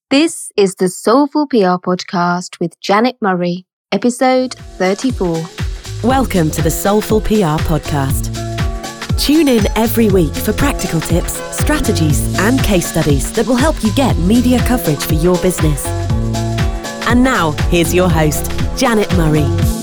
This is the Soulful PR Podcast with Janet Murray, episode 34. Welcome to the Soulful PR Podcast. Tune in every week for practical tips, strategies, and case studies that will help you get media coverage for your business. And now, here's your host, Janet Murray.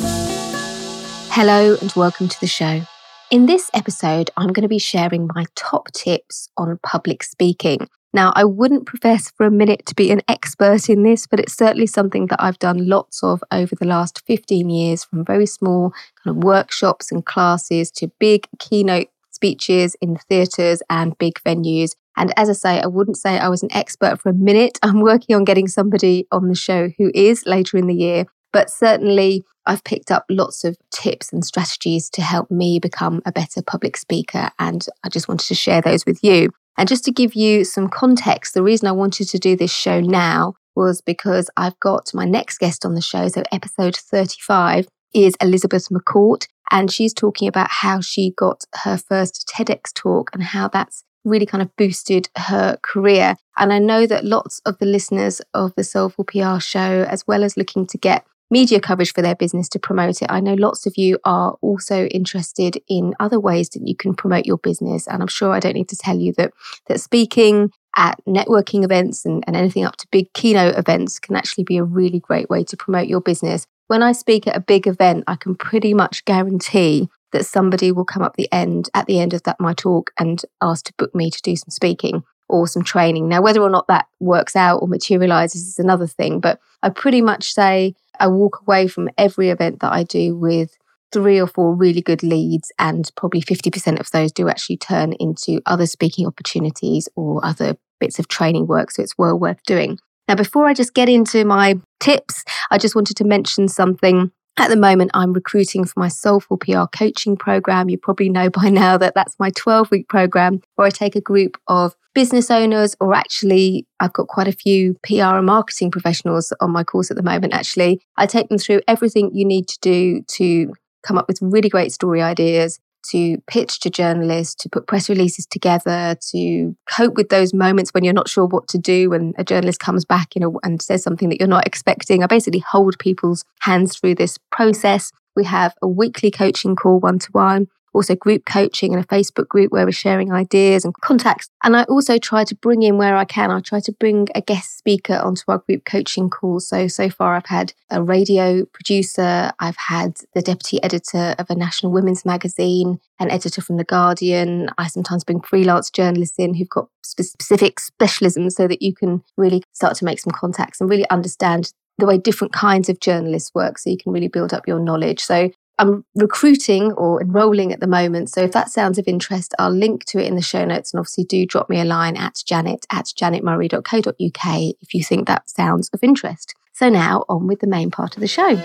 Hello and welcome to the show. In this episode, I'm going to be sharing my top tips on public speaking. Now, I wouldn't profess for a minute to be an expert in this, but it's certainly something that I've done lots of over the last 15 years, from very small kind of workshops and classes to big keynote speeches in theatres and big venues. And as I say, I wouldn't say I was an expert for a minute. I'm working on getting somebody on the show who is later in the year, but certainly I've picked up lots of tips and strategies to help me become a better public speaker, and I just wanted to share those with you. And just to give you some context, the reason I wanted to do this show now was because I've got my next guest on the show. So episode 35 is Elizabeth McCourt, and she's talking about how she got her first TEDx talk and how that's really kind of boosted her career. And I know that lots of the listeners of the Soulful PR show, as well as looking to get media coverage for their business to promote it, I know lots of you are also interested in other ways that you can promote your business. And I'm sure I don't need to tell you that speaking at networking events and anything up to big keynote events can actually be a really great way to promote your business. When I speak at a big event, I can pretty much guarantee that somebody will come up at the end of my talk and ask to book me to do some speaking or some training. Now, whether or not that works out or materializes is another thing, but I pretty much say I walk away from every event that I do with 3 or 4 really good leads, and probably 50% of those do actually turn into other speaking opportunities or other bits of training work. So it's well worth doing. Now, before I just get into my tips, I just wanted to mention something. At the moment, I'm recruiting for my Soulful PR coaching program. You probably know by now that that's my 12-week program where I take a group of business owners, or actually I've got quite a few PR and marketing professionals on my course at the moment. Actually, I take them through everything you need to do to come up with really great story ideas, to pitch to journalists, to put press releases together, to cope with those moments when you're not sure what to do when a journalist comes back, and says something that you're not expecting. I basically hold people's hands through this process. We have a weekly coaching call, one-to-one, also group coaching and a Facebook group where we're sharing ideas and contacts. And I also try to bring in where I can. I try to bring a guest speaker onto our group coaching calls. So far I've had a radio producer, I've had the deputy editor of a national women's magazine, an editor from The Guardian. I sometimes bring freelance journalists in who've got specific specialisms so that you can really start to make some contacts and really understand the way different kinds of journalists work, so you can really build up your knowledge. So I'm recruiting or enrolling at the moment. So if that sounds of interest, I'll link to it in the show notes. And obviously do drop me a line at janet@janetmurray.co.uk if you think that sounds of interest. So now on with the main part of the show.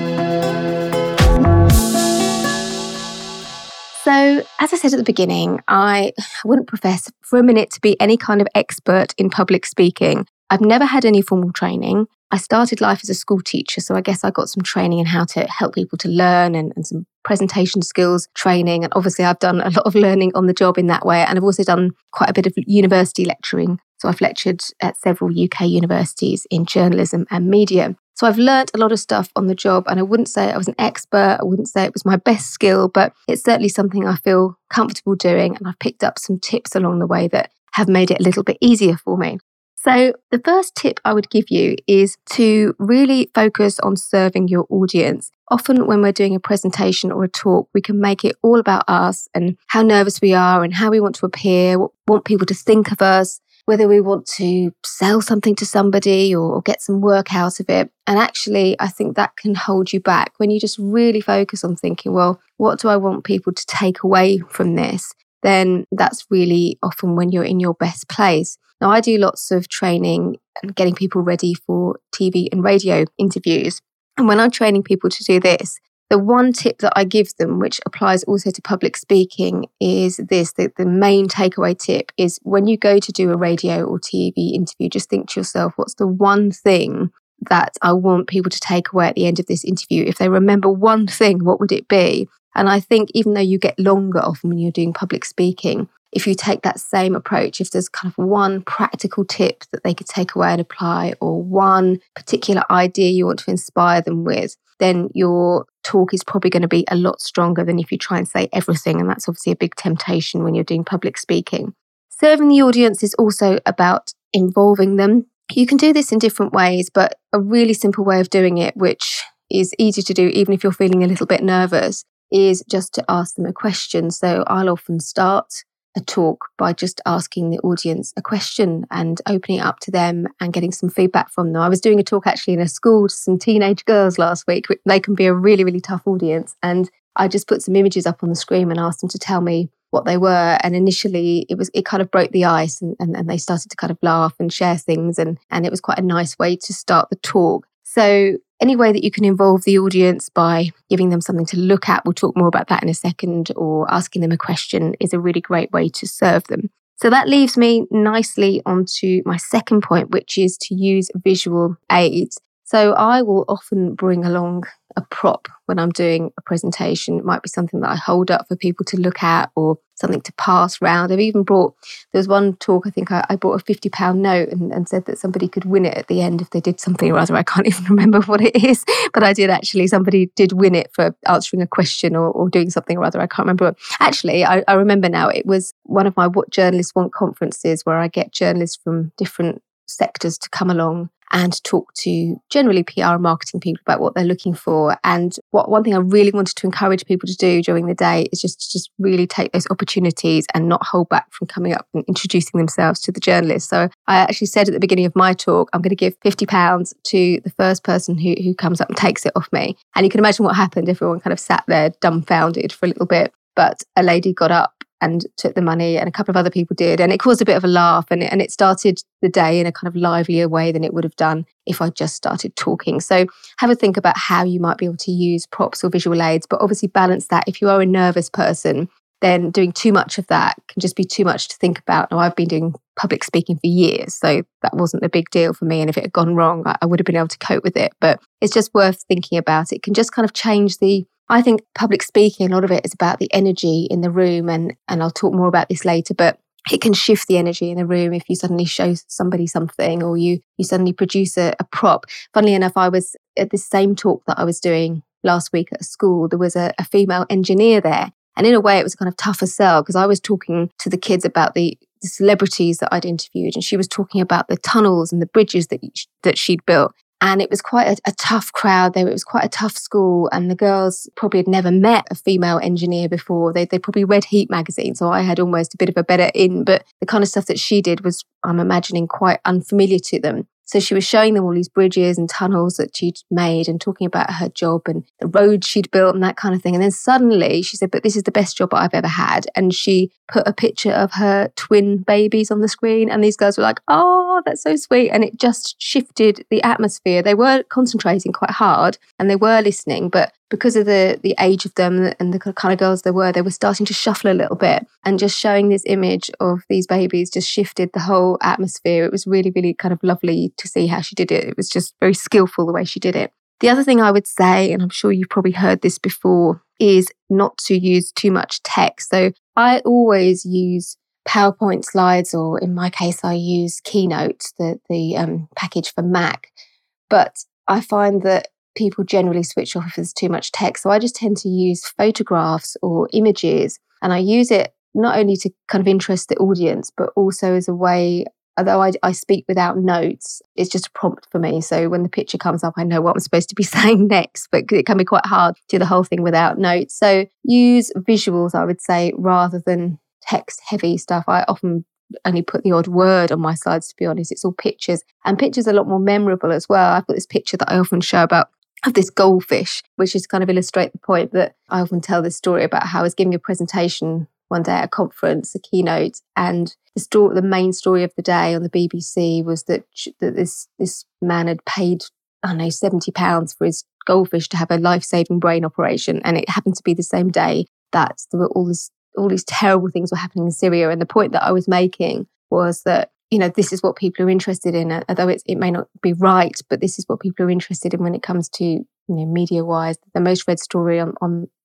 So as I said at the beginning, I wouldn't profess for a minute to be any kind of expert in public speaking. I've never had any formal training. I started life as a school teacher, so I guess I got some training in how to help people to learn and some presentation skills training. And obviously I've done a lot of learning on the job in that way. And I've also done quite a bit of university lecturing. So I've lectured at several UK universities in journalism and media. So I've learnt a lot of stuff on the job, and I wouldn't say I was an expert. I wouldn't say it was my best skill, but it's certainly something I feel comfortable doing. And I've picked up some tips along the way that have made it a little bit easier for me. So the first tip I would give you is to really focus on serving your audience. Often when we're doing a presentation or a talk, we can make it all about us and how nervous we are and how we want to appear, what we want people to think of us, whether we want to sell something to somebody or get some work out of it. And actually, I think that can hold you back when you just really focus on thinking, well, what do I want people to take away from this? Then that's really often when you're in your best place. Now, I do lots of training and getting people ready for TV and radio interviews. And when I'm training people to do this, the one tip that I give them, which applies also to public speaking, is this. The main takeaway tip is when you go to do a radio or TV interview, just think to yourself, what's the one thing that I want people to take away at the end of this interview? If they remember one thing, what would it be? And I think even though you get longer often when you're doing public speaking, if you take that same approach, if there's kind of one practical tip that they could take away and apply, or one particular idea you want to inspire them with, then your talk is probably going to be a lot stronger than if you try and say everything. And that's obviously a big temptation when you're doing public speaking. Serving the audience is also about involving them. You can do this in different ways, but a really simple way of doing it, which is easy to do even if you're feeling a little bit nervous, is just to ask them a question. So I'll often start a talk by just asking the audience a question and opening it up to them and getting some feedback from them. I was doing a talk actually in a school to some teenage girls last week. They can be a really, really tough audience. And I just put some images up on the screen and asked them to tell me what they were. And initially it kind of broke the ice and they started to kind of laugh and share things. And it was quite a nice way to start the talk. So any way that you can involve the audience by giving them something to look at, we'll talk more about that in a second, or asking them a question, is a really great way to serve them. So that leaves me nicely onto my second point, which is to use visual aids. So I will often bring along a prop when I'm doing a presentation. It might be something that I hold up for people to look at or something to pass around. I've even there was one talk, I think I brought a £50 note and said that somebody could win it at the end if they did something or other. I can't even remember what it is, but I did actually, somebody did win it for answering a question or doing something or other. I can't remember. Actually, I remember now, it was one of my What Journalists Want conferences where I get journalists from different sectors to come along and talk to generally PR and marketing people about what they're looking for. And one thing I really wanted to encourage people to do during the day is just really take those opportunities and not hold back from coming up and introducing themselves to the journalists. So I actually said at the beginning of my talk, I'm going to give £50 to the first person who comes up and takes it off me. And you can imagine what happened. Everyone kind of sat there dumbfounded for a little bit. But a lady got up and took the money, and a couple of other people did. And it caused a bit of a laugh, and it started the day in a kind of livelier way than it would have done if I just started talking. So have a think about how you might be able to use props or visual aids, but obviously balance that. If you are a nervous person, then doing too much of that can just be too much to think about. Now, I've been doing public speaking for years, so that wasn't a big deal for me. And if it had gone wrong, I would have been able to cope with it. But it's just worth thinking about. It can just kind of change I think public speaking, a lot of it is about the energy in the room, and I'll talk more about this later, but it can shift the energy in the room if you suddenly show somebody something or you suddenly produce a prop. Funnily enough, I was at this same talk that I was doing last week at a school. There was a female engineer there, and in a way it was a kind of tougher sell because I was talking to the kids about the celebrities that I'd interviewed, and she was talking about the tunnels and the bridges that she'd built. And it was quite a tough crowd there. It was quite a tough school. And the girls probably had never met a female engineer before. They probably read Heat magazine. So I had almost a bit of a better in. But the kind of stuff that she did was, I'm imagining, quite unfamiliar to them. So she was showing them all these bridges and tunnels that she'd made and talking about her job and the roads she'd built and that kind of thing. And then suddenly she said, but this is the best job I've ever had. And she put a picture of her twin babies on the screen. And these girls were like, oh, that's so sweet. And it just shifted the atmosphere. They were concentrating quite hard and they were listening, but because of the age of them and the kind of girls they were starting to shuffle a little bit, and just showing this image of these babies just shifted the whole atmosphere. It was really, really kind of lovely to see how she did it. It was just very skillful the way she did it. The other thing I would say, and I'm sure you've probably heard this before, is not to use too much text. So I always use PowerPoint slides, or in my case, I use Keynote, the package for Mac. But I find that people generally switch off if there's too much text. So I just tend to use photographs or images, and I use it not only to kind of interest the audience, but also as a way, although I speak without notes, it's just a prompt for me. So when the picture comes up, I know what I'm supposed to be saying next, but it can be quite hard to do the whole thing without notes. So use visuals, I would say, rather than text heavy stuff. I often only put the odd word on my slides, to be honest. It's all pictures, and pictures are a lot more memorable as well. I've got this picture that I often show of this goldfish, which is kind of illustrate the point that I often tell this story about how I was giving a presentation one day at a conference, a keynote, and the main story of the day on the BBC was that this man had paid, I don't know, £70 for his goldfish to have a life-saving brain operation, and it happened to be the same day that there were all these terrible things were happening in Syria. And the point that I was making was that, you know, this is what people are interested in, although it may not be right, but this is what people are interested in when it comes to, you know, media-wise. The most read story on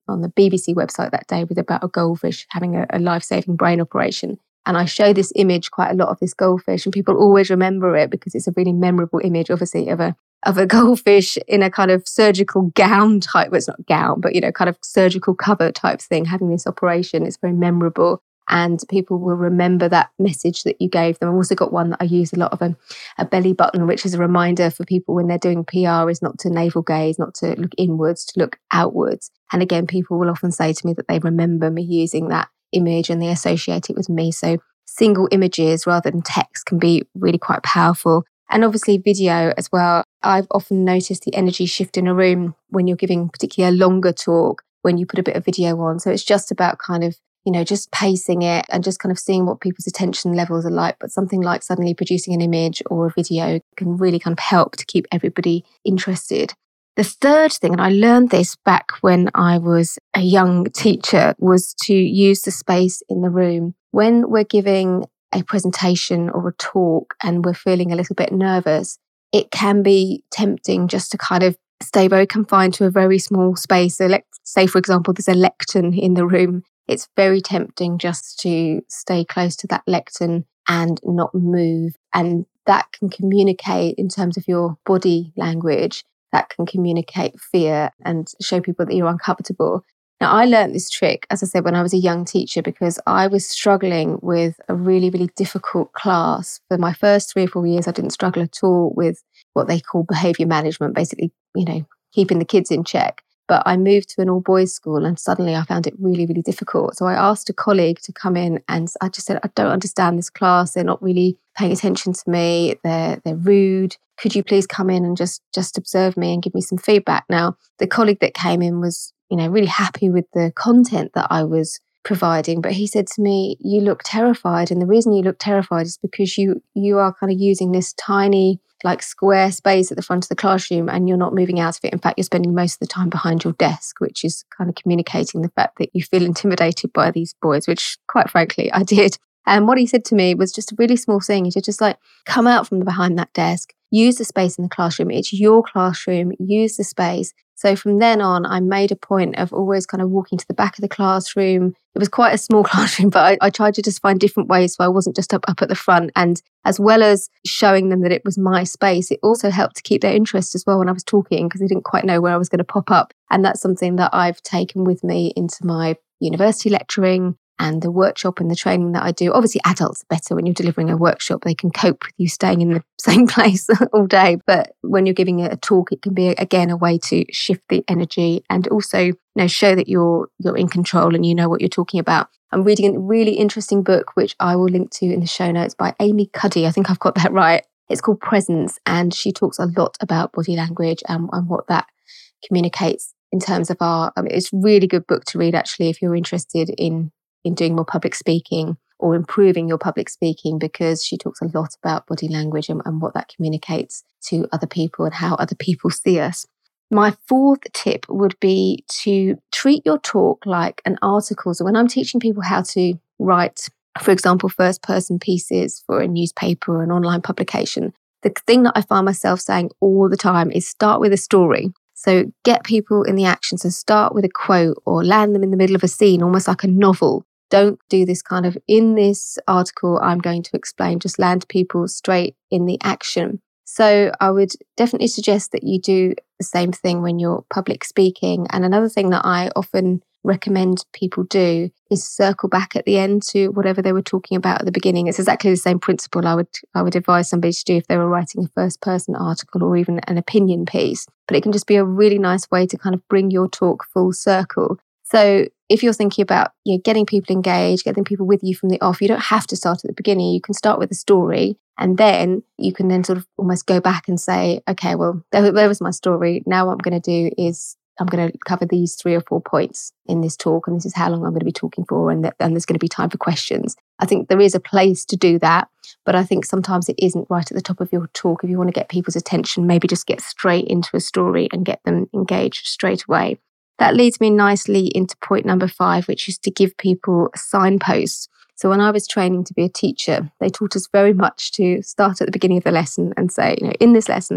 on the BBC website that day was about a goldfish having a life-saving brain operation. And I show this image quite a lot of this goldfish, and people always remember it because it's a really memorable image, obviously, of a goldfish in a kind of surgical gown type, well, it's not gown, but, kind of surgical cover type thing, having this operation. It's very memorable. And people will remember that message that you gave them. I've also got one that I use a lot of, a belly button, which is a reminder for people when they're doing PR is not to navel gaze, not to look inwards, to look outwards. And again, people will often say to me that they remember me using that image and they associate it with me. So single images rather than text can be really quite powerful. And obviously video as well. I've often noticed the energy shift in a room when you're giving particularly a longer talk, when you put a bit of video on. So it's just about kind of just pacing it and just kind of seeing what people's attention levels are like. But something like suddenly producing an image or a video can really kind of help to keep everybody interested. The third thing, and I learned this back when I was a young teacher, was to use the space in the room. When we're giving a presentation or a talk and we're feeling a little bit nervous, it can be tempting just to kind of stay very confined to a very small space. So say, for example, there's a lectern in the room. It's very tempting just to stay close to that lectern and not move. And that can communicate in terms of your body language, that can communicate fear and show people that you're uncomfortable. Now, I learned this trick, as I said, when I was a young teacher, because I was struggling with a really, really difficult class. For my first 3 or 4 years, I didn't struggle at all with what they call behaviour management, basically, keeping the kids in check. But I moved to an all-boys school and suddenly I found it really, really difficult. So I asked a colleague to come in and I just said, I don't understand this class. They're not really paying attention to me. They're rude. Could you please come in and just observe me and give me some feedback? Now, the colleague that came in was, really happy with the content that I was providing. But he said to me, you look terrified. And the reason you look terrified is because you are kind of using this tiny square space at the front of the classroom and you're not moving out of it. In fact, you're spending most of the time behind your desk, which is kind of communicating the fact that you feel intimidated by these boys, which quite frankly, I did. And what he said to me was just a really small thing. He said, just come out from behind that desk, use the space in the classroom. It's your classroom, use the space. So from then on, I made a point of always kind of walking to the back of the classroom. It was quite a small classroom, but I tried to just find different ways so I wasn't just up at the front. And as well as showing them that it was my space, it also helped to keep their interest as well when I was talking because they didn't quite know where I was going to pop up. And that's something that I've taken with me into my university lecturing and the workshop and the training that I do. Obviously, adults are better when you're delivering a workshop. They can cope with you staying in the same place all day. But when you're giving a talk, it can be, again, a way to shift the energy and also show that you're in control and you know what you're talking about. I'm reading a really interesting book, which I will link to in the show notes, by Amy Cuddy. I think I've got that right. It's called Presence, and she talks a lot about body language and what that communicates in terms of it's a really good book to read, actually, if you're interested in doing more public speaking or improving your public speaking, because she talks a lot about body language and what that communicates to other people and how other people see us. My fourth tip would be to treat your talk like an article. So when I'm teaching people how to write, for example, first-person pieces for a newspaper or an online publication, the thing that I find myself saying all the time is start with a story. So get people in the action. So start with a quote or land them in the middle of a scene, almost like a novel. Don't do this kind of, in this article, I'm going to explain, just land people straight in the action. So I would definitely suggest that you do the same thing when you're public speaking. And another thing that I often recommend people do is circle back at the end to whatever they were talking about at the beginning. It's exactly the same principle I would advise somebody to do if they were writing a first person article or even an opinion piece. But it can just be a really nice way to kind of bring your talk full circle. So if you're thinking about getting people engaged, getting people with you from the off, you don't have to start at the beginning. You can start with a story and then you can then sort of almost go back and say, okay, well, there was my story. Now what I'm going to do is I'm going to cover these 3 or 4 points in this talk, and this is how long I'm going to be talking for, and there's going to be time for questions. I think there is a place to do that, but I think sometimes it isn't right at the top of your talk. If you want to get people's attention, maybe just get straight into a story and get them engaged straight away. That leads me nicely into point number 5, which is to give people signposts. So when I was training to be a teacher, they taught us very much to start at the beginning of the lesson and say, in this lesson,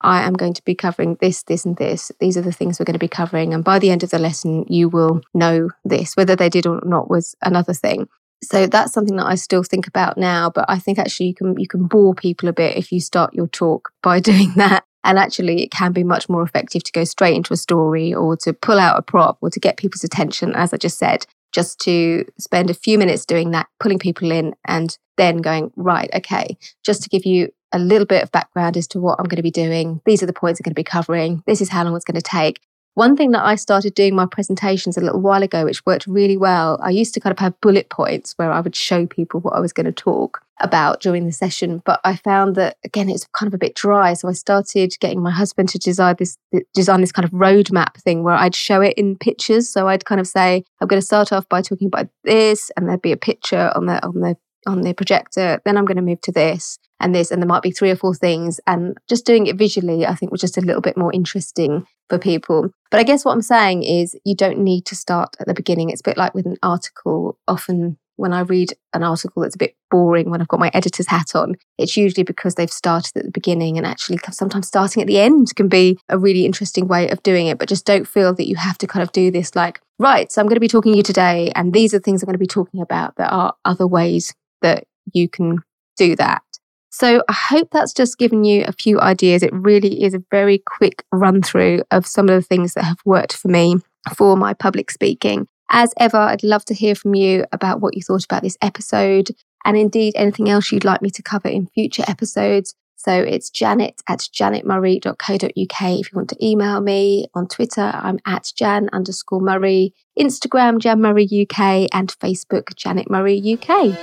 I am going to be covering this, this, and this. These are the things we're going to be covering. And by the end of the lesson, you will know this. Whether they did or not was another thing. So that's something that I still think about now. But I think actually you can bore people a bit if you start your talk by doing that. And actually, it can be much more effective to go straight into a story or to pull out a prop or to get people's attention, as I just said, just to spend a few minutes doing that, pulling people in and then going, right, okay, just to give you a little bit of background as to what I'm going to be doing. These are the points I'm going to be covering. This is how long it's going to take. One thing that I started doing my presentations a little while ago, which worked really well, I used to kind of have bullet points where I would show people what I was going to talk about during the session. But I found that, again, it's kind of a bit dry. So I started getting my husband to design this kind of roadmap thing where I'd show it in pictures. So I'd kind of say, I'm going to start off by talking about this, and there'd be a picture on the projector. Then I'm going to move to this and this, and there might be 3 or 4 things. And just doing it visually, I think, was just a little bit more interesting for people. But I guess what I'm saying is you don't need to start at the beginning. It's a bit like with an article. Often when I read an article that's a bit boring, when I've got my editor's hat on, it's usually because they've started at the beginning, and actually sometimes starting at the end can be a really interesting way of doing it. But just don't feel that you have to kind of do this like, right, so I'm going to be talking to you today, and these are the things I'm going to be talking about. There are other ways that you can do that. So I hope that's just given you a few ideas. It really is a very quick run through of some of the things that have worked for me for my public speaking. As ever, I'd love to hear from you about what you thought about this episode, and indeed anything else you'd like me to cover in future episodes. So it's janet@janetmurray.co.uk if you want to email me. On Twitter, I'm @Jan_Murray, Instagram, Jan Murray UK, and Facebook, Janet Murray UK.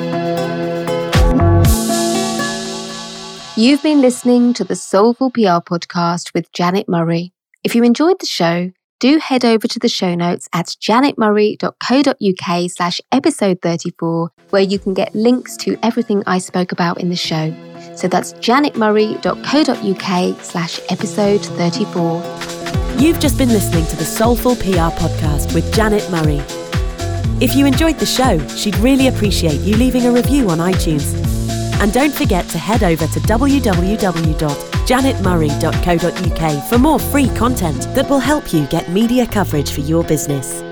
You've been listening to the Soulful PR podcast with Janet Murray. If you enjoyed the show, do head over to the show notes at janetmurray.co.uk/episode 34, where you can get links to everything I spoke about in the show. So that's janetmurray.co.uk/episode 34. You've just been listening to the Soulful PR podcast with Janet Murray. If you enjoyed the show, she'd really appreciate you leaving a review on iTunes. And don't forget to head over to www.janetmurray.co.uk for more free content that will help you get media coverage for your business.